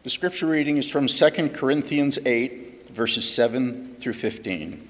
The scripture reading is from 2 Corinthians 8, verses 7 through 15.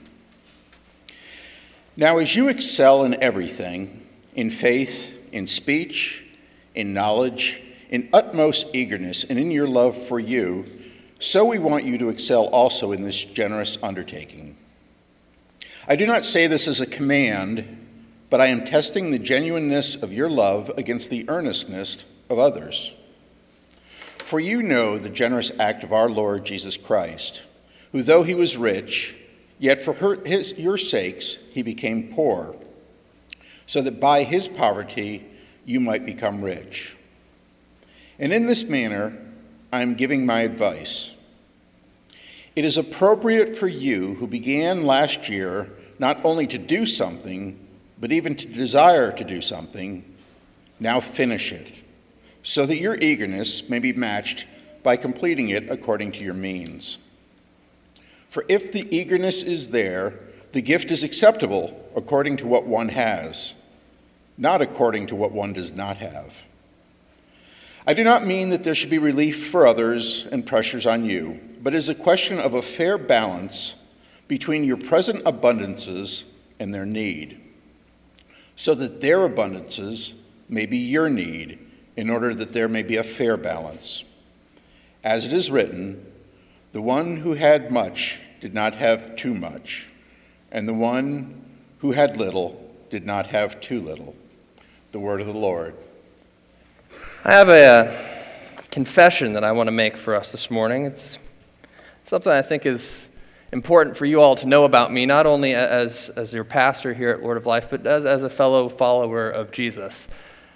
Now as you excel in everything, in faith, in speech, in knowledge, in utmost eagerness, and in your love for you, so we want you to excel also in this generous undertaking. I do not say this as a command, but I am testing the genuineness of your love against the earnestness of others. For you know the generous act of our Lord Jesus Christ, who though he was rich, yet for your sakes he became poor, so that by his poverty you might become rich. And in this manner I am giving my advice. It is appropriate for you who began last year not only to do something, but even to desire to do something, now finish it, so that your eagerness may be matched by completing it according to your means. For if the eagerness is there, the gift is acceptable according to what one has, not according to what one does not have. I do not mean that there should be relief for others and pressures on you, but it is a question of a fair balance between your present abundances and their need, so that their abundances may be your need, in order that there may be a fair balance. As it is written, the one who had much did not have too much, and the one who had little did not have too little. The word of the Lord. I have a confession that I want to make for us this morning. It's something I think is important for you all to know about me, not only as your pastor here at Lord of Life, but as a fellow follower of Jesus.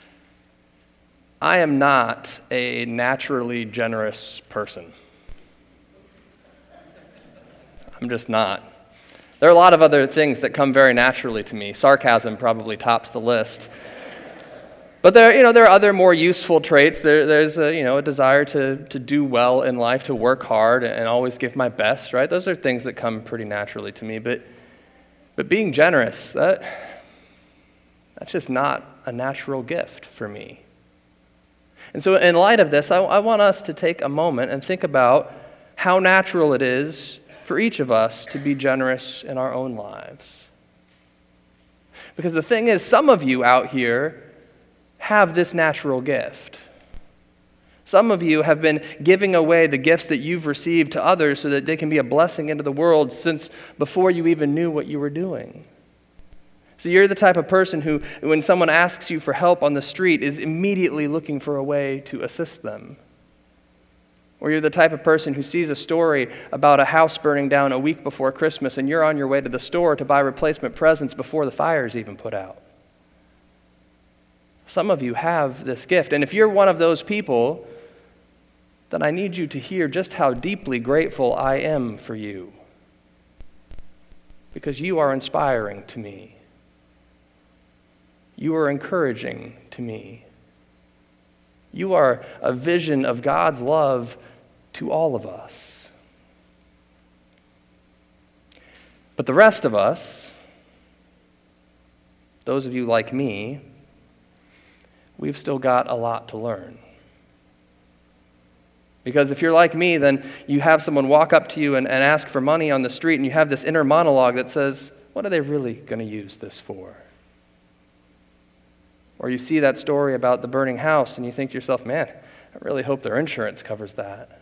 I am not a naturally generous person. I'm just not. There are a lot of other things that come very naturally to me. Sarcasm probably tops the list. But there are other more useful traits. There's a desire to do well in life, to work hard and always give my best, right? Those are things that come pretty naturally to me. But being generous, that's just not a natural gift for me. And so in light of this, I want us to take a moment and think about how natural it is for each of us to be generous in our own lives. Because the thing is, some of you out here have this natural gift. Some of you have been giving away the gifts that you've received to others so that they can be a blessing into the world since before you even knew what you were doing. So you're the type of person who, when someone asks you for help on the street, is immediately looking for a way to assist them. Or you're the type of person who sees a story about a house burning down a week before Christmas and you're on your way to the store to buy replacement presents before the fire's even put out. Some of you have this gift. And if you're one of those people, then I need you to hear just how deeply grateful I am for you. Because you are inspiring to me. You are encouraging to me. You are a vision of God's love to all of us. But the rest of us, those of you like me, we've still got a lot to learn. Because if you're like me, then you have someone walk up to you and ask for money on the street, and you have this inner monologue that says, what are they really going to use this for? Or you see that story about the burning house and you think to yourself, man, I really hope their insurance covers that.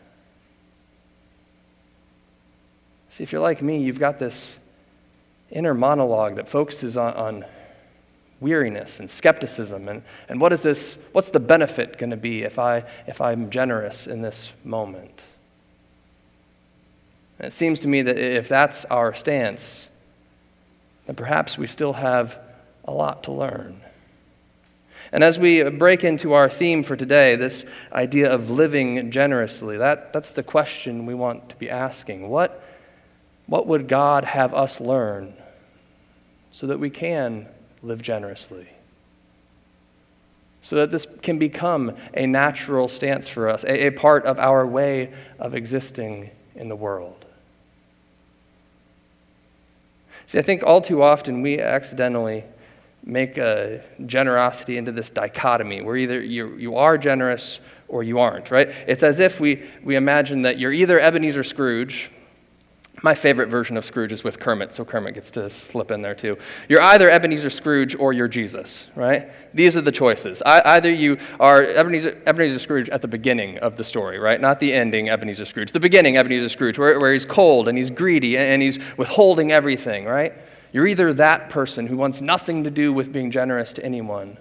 See, if you're like me, you've got this inner monologue that focuses on weariness and skepticism and what's the benefit going to be if I'm generous in this moment? And it seems to me that if that's our stance, then perhaps we still have a lot to learn. And as we break into our theme for today, this idea of living generously, that's the question we want to be asking. What would God have us learn so that we can live generously? So that this can become a natural stance for us, a part of our way of existing in the world. See, I think all too often we accidentally make generosity into this dichotomy where either you are generous or you aren't, right? It's as if we imagine that you're either Ebenezer Scrooge. My favorite version of Scrooge is with Kermit, so Kermit gets to slip in there too. You're either Ebenezer Scrooge or you're Jesus, right? These are the choices. Either you are Ebenezer Scrooge at the beginning of the story, right? Not the ending Ebenezer Scrooge. The beginning Ebenezer Scrooge, where he's cold and he's greedy and he's withholding everything, right? You're either that person who wants nothing to do with being generous to anyone,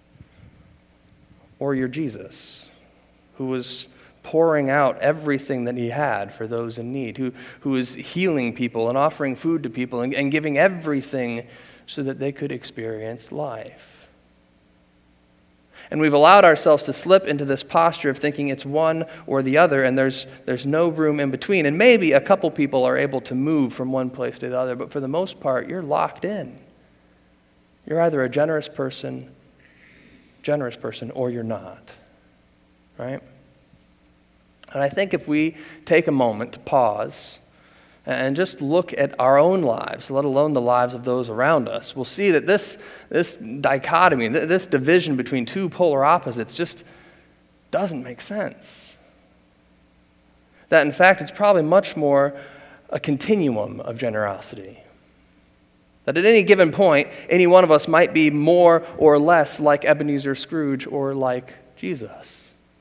or you're Jesus, who was pouring out everything that he had for those in need, who is healing people and offering food to people and giving everything so that they could experience life. And we've allowed ourselves to slip into this posture of thinking it's one or the other, and there's no room in between. And maybe a couple people are able to move from one place to the other, but for the most part, you're locked in. You're either a generous person, or you're not, right? And I think if we take a moment to pause and just look at our own lives, let alone the lives of those around us, we'll see that this dichotomy, this division between two polar opposites just doesn't make sense. That, in fact, it's probably much more a continuum of generosity. That at any given point, any one of us might be more or less like Ebenezer Scrooge or like Jesus.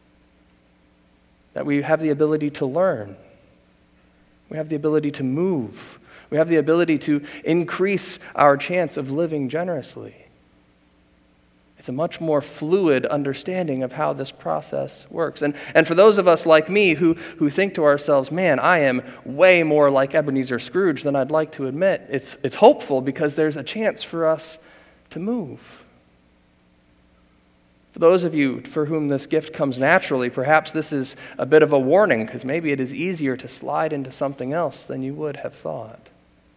That we have the ability to learn. We have the ability to move. We have the ability to increase our chance of living generously. It's a much more fluid understanding of how this process works. And for those of us like me who think to ourselves, man, I am way more like Ebenezer Scrooge than I'd like to admit, it's hopeful because there's a chance for us to move. For those of you for whom this gift comes naturally, perhaps this is a bit of a warning because maybe it is easier to slide into something else than you would have thought.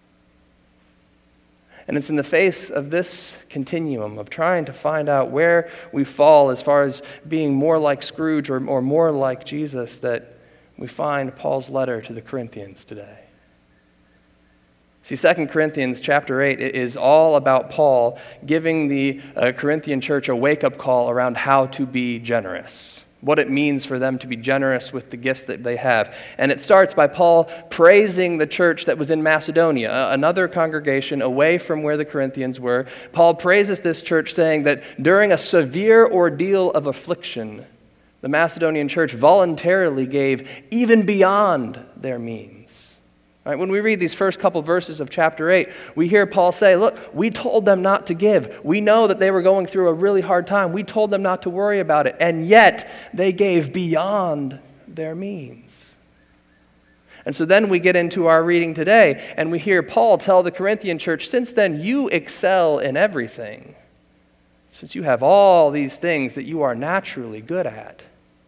And it's in the face of this continuum of trying to find out where we fall as far as being more like Scrooge or more like Jesus that we find Paul's letter to the Corinthians today. See, 2 Corinthians chapter 8 is all about Paul giving the Corinthian church a wake-up call around how to be generous, what it means for them to be generous with the gifts that they have. And it starts by Paul praising the church that was in Macedonia, another congregation away from where the Corinthians were. Paul praises this church, saying that during a severe ordeal of affliction, the Macedonian church voluntarily gave even beyond their means. Right, when we read these first couple verses of chapter 8, we hear Paul say, look, we told them not to give. We know that they were going through a really hard time. We told them not to worry about it. And yet, they gave beyond their means. And so then we get into our reading today, and we hear Paul tell the Corinthian church, since then you excel in everything, since you have all these things that you are naturally good at.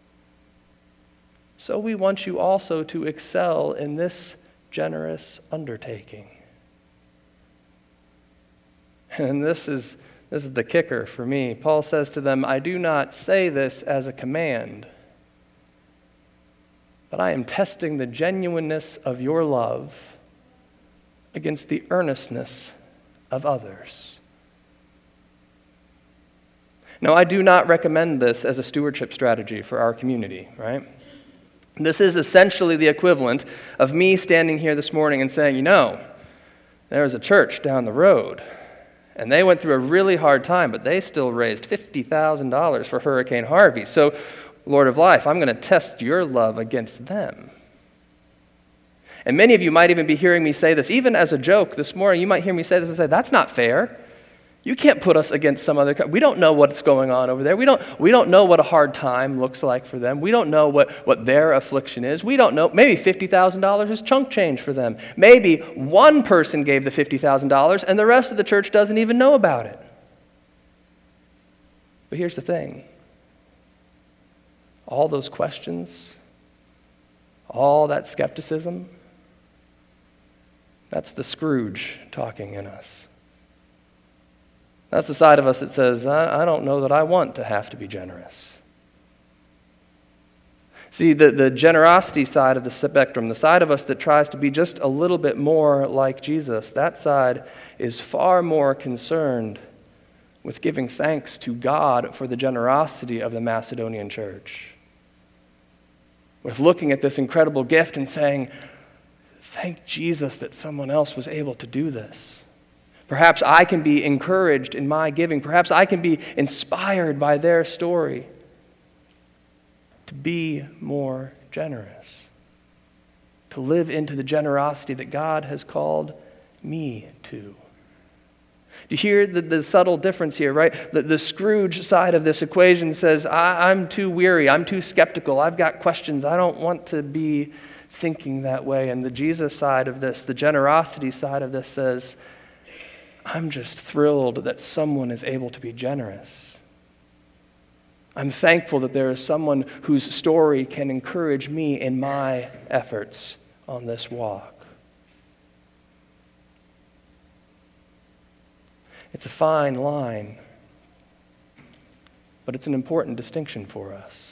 So we want you also to excel in this generous undertaking. And this is the kicker for me. Paul says to them, I do not say this as a command, but I am testing the genuineness of your love against the earnestness of others. Now, I do not recommend this as a stewardship strategy for our community, right? This is essentially the equivalent of me standing here this morning and saying, there's a church down the road, and they went through a really hard time, but they still raised $50,000 for Hurricane Harvey. So, Lord of Life, I'm going to test your love against them. And many of you might even be hearing me say this, even as a joke this morning. You might hear me say this and say, that's not fair. You can't put us against some other. We don't know what's going on over there. We don't know what a hard time looks like for them. We don't know what their affliction is. We don't know. Maybe $50,000 is chunk change for them. Maybe one person gave the $50,000 and the rest of the church doesn't even know about it. But here's the thing. All those questions, all that skepticism, that's the Scrooge talking in us. That's the side of us that says, I don't know that I want to have to be generous. See, the generosity side of the spectrum, the side of us that tries to be just a little bit more like Jesus, that side is far more concerned with giving thanks to God for the generosity of the Macedonian church. with looking at this incredible gift and saying, thank Jesus that someone else was able to do this. Perhaps I can be encouraged in my giving. Perhaps I can be inspired by their story to be more generous, to live into the generosity that God has called me to. Do you hear the subtle difference here, right? The Scrooge side of this equation says, I'm too weary, I'm too skeptical, I've got questions, I don't want to be thinking that way. And the Jesus side of this, the generosity side of this says, I'm just thrilled that someone is able to be generous. I'm thankful that there is someone whose story can encourage me in my efforts on this walk. It's a fine line, but it's an important distinction for us.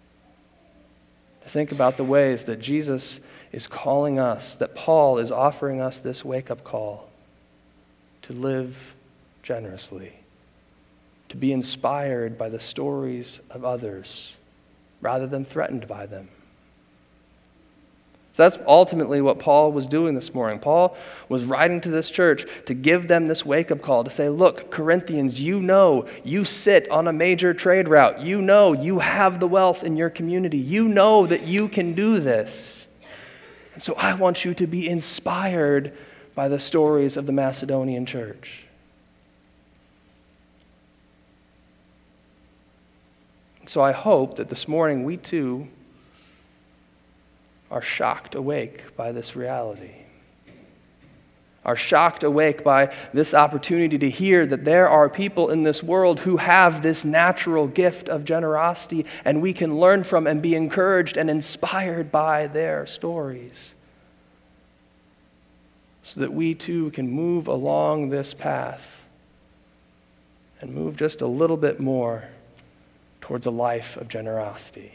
To think about the ways that Jesus is calling us, that Paul is offering us this wake-up call to live generously, to be inspired by the stories of others rather than threatened by them. So that's ultimately what Paul was doing this morning. Paul was writing to this church to give them this wake-up call, to say, look, Corinthians, you know you sit on a major trade route. You know you have the wealth in your community. You know that you can do this. And so I want you to be inspired by the stories of the Macedonian church. So I hope that this morning we too are shocked awake by this reality, are shocked awake by this opportunity to hear that there are people in this world who have this natural gift of generosity, and we can learn from and be encouraged and inspired by their stories, so that we too can move along this path and move just a little bit more towards a life of generosity.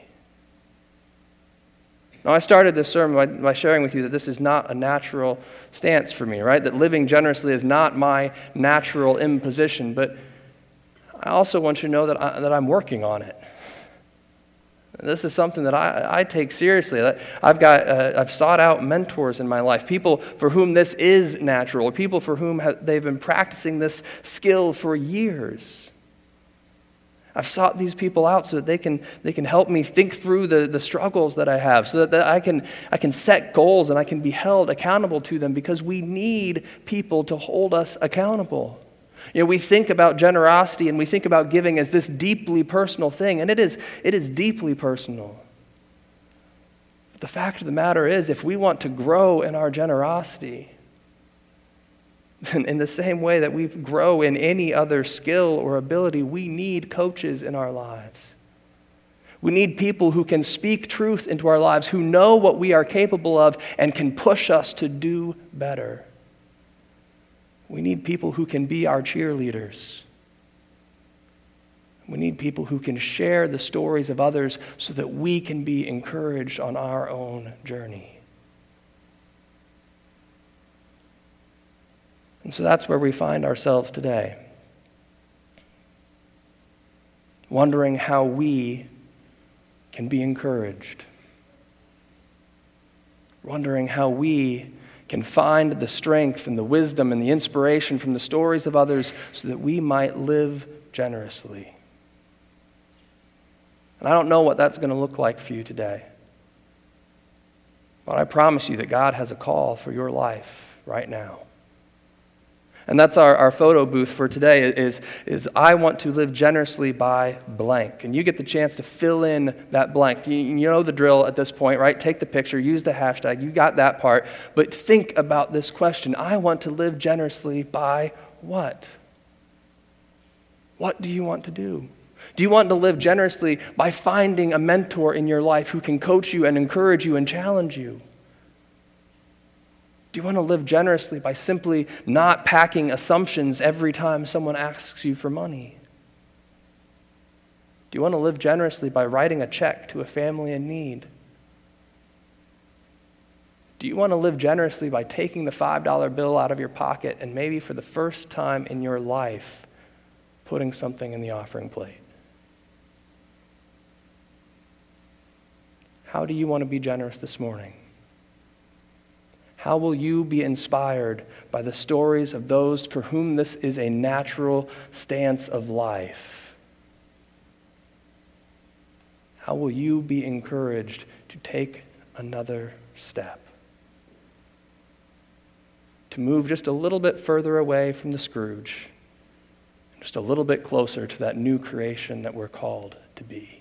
Now, I started this sermon by sharing with you that this is not a natural stance for me, right? That living generously is not my natural imposition, but I also want you to know that I'm working on it. This is something that I take seriously. I've sought out mentors in my life, people for whom this is natural, or people for whom they've been practicing this skill for years. I've sought these people out so that they can help me think through the struggles that I have, so that I can set goals and I can be held accountable to them, because we need people to hold us accountable. You know, we think about generosity and we think about giving as this deeply personal thing, and it is deeply personal. But the fact of the matter is, if we want to grow in our generosity, in the same way that we grow in any other skill or ability, we need coaches in our lives. We need people who can speak truth into our lives, who know what we are capable of and can push us to do better. We need people who can be our cheerleaders. We need people who can share the stories of others so that we can be encouraged on our own journey. And so that's where we find ourselves today, wondering how we can be encouraged, wondering how we can find the strength and the wisdom and the inspiration from the stories of others so that we might live generously. And I don't know what that's going to look like for you today, but I promise you that God has a call for your life right now. And that's our photo booth for today is I want to live generously by blank. And you get the chance to fill in that blank. You know the drill at this point, right? Take the picture, use the hashtag. You got that part. But think about this question. I want to live generously by what? What do you want to do? Do you want to live generously by finding a mentor in your life who can coach you and encourage you and challenge you? Do you want to live generously by simply not packing assumptions every time someone asks you for money? Do you want to live generously by writing a check to a family in need? Do you want to live generously by taking the $5 bill out of your pocket and maybe for the first time in your life putting something in the offering plate? How do you want to be generous this morning? How will you be inspired by the stories of those for whom this is a natural stance of life? How will you be encouraged to take another step? To move just a little bit further away from the Scrooge, just a little bit closer to that new creation that we're called to be.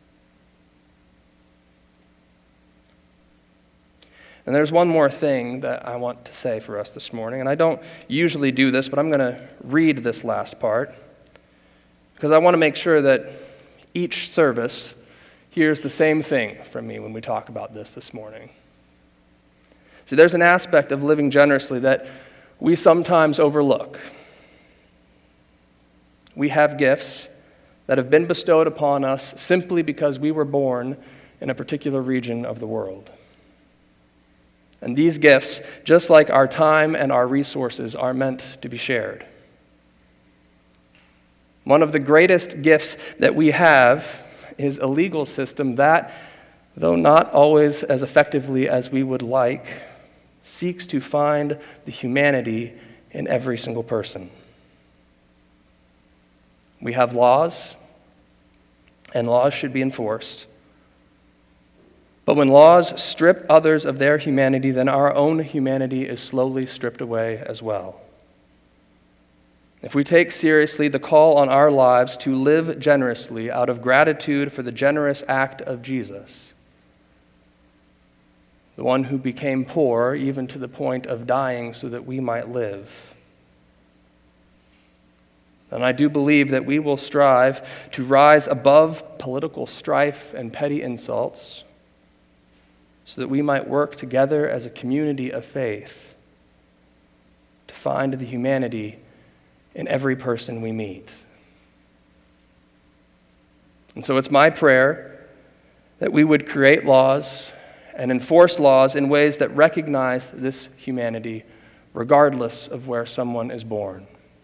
And there's one more thing that I want to say for us this morning, and I don't usually do this, but I'm going to read this last part because I want to make sure that each service hears the same thing from me when we talk about this morning. See, there's an aspect of living generously that we sometimes overlook. We have gifts that have been bestowed upon us simply because we were born in a particular region of the world. And these gifts, just like our time and our resources, are meant to be shared. One of the greatest gifts that we have is a legal system that, though not always as effectively as we would like, seeks to find the humanity in every single person. We have laws, and laws should be enforced. But when laws strip others of their humanity, then our own humanity is slowly stripped away as well. If we take seriously the call on our lives to live generously out of gratitude for the generous act of Jesus, the one who became poor even to the point of dying so that we might live, then I do believe that we will strive to rise above political strife and petty insults so that we might work together as a community of faith to find the humanity in every person we meet. And so it's my prayer that we would create laws and enforce laws in ways that recognize this humanity regardless of where someone is born.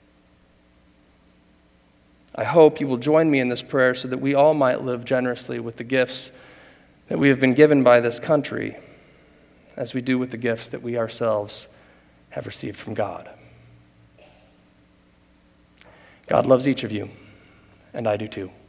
I hope you will join me in this prayer so that we all might live generously with the gifts that we have been given by this country, as we do with the gifts that we ourselves have received from God. God loves each of you, and I do too.